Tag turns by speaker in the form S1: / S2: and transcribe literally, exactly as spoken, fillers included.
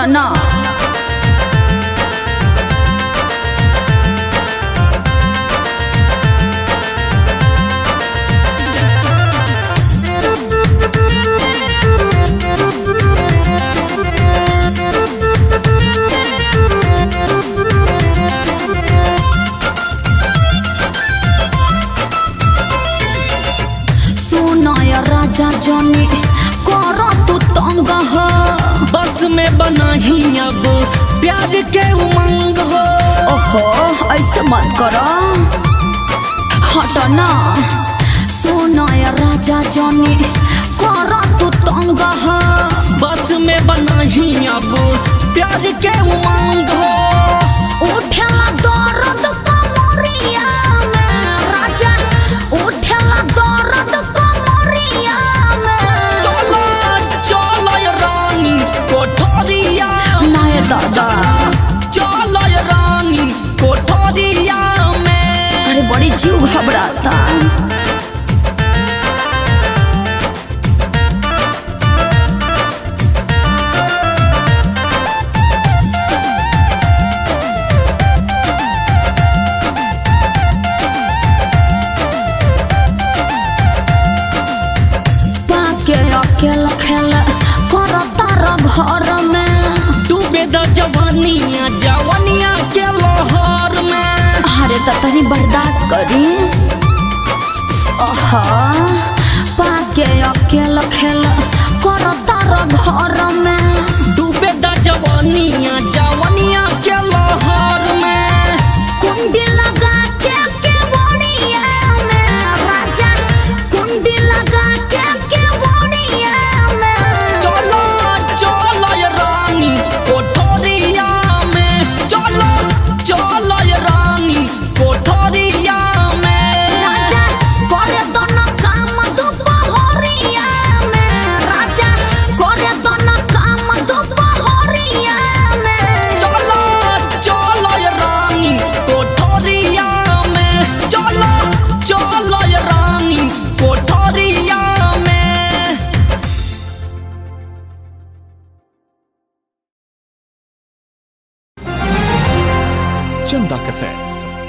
S1: ना। राजा जाने करो तू तंग हो,
S2: बस में बना ही अब प्यार के उमंग हो।
S1: ओहो ऐसे मत करो, हट ना। सुनो या राजा जाने करो तू तंग हो,
S2: बस में बना ही अब प्यार के उमंग हो।
S1: उठेला दर्द कमरिया में राजा, उठेला दर्द कमरिया में।
S2: चलो चलो रानी कोठरिया
S1: नाय दादा,
S2: चलो रानी कोठरिया में।
S1: अरे बड़ी जीव घबराता। खेल खेल करता घर में,
S2: डूबे द जवानिया जवानिया के लहर में।
S1: अरे तो तनी बर्दाश्त करी। ओहा पाके अकेल खेल करता घर में,
S2: डूबे द जवानिया जवानिया के लहर में।
S1: कुंडी लगा के के बोनिया में राजा, कुंडी लगा के के बोनिया में।
S2: चलो चलो रानी कोठरिया में, चलो चलो रानी कोठरिया में।
S1: राजा करे तो न काम दोपहरिया में, राजा करे तो न काम दोपहरिया में।
S2: चलो चलो रानी कोठरिया में, चलो चलो रानी कोठरिया में।
S3: Chanda Cassettes.